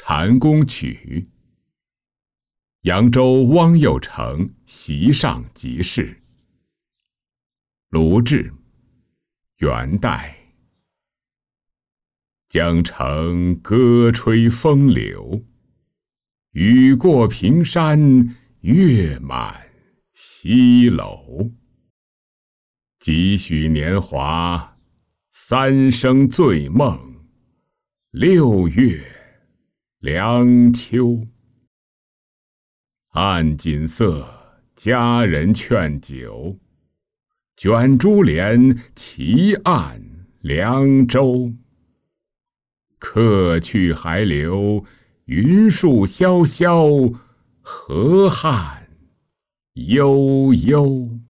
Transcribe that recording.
蟾宫曲》。扬州汪右城席上即事。卢志，元代。江城歌吹风流，雨过平山月满西楼。几许年华，三生醉梦，六月凉秋。按锦瑟，佳人劝酒，卷珠帘，齐按凉州。客去还留云树萧萧，河汉悠悠。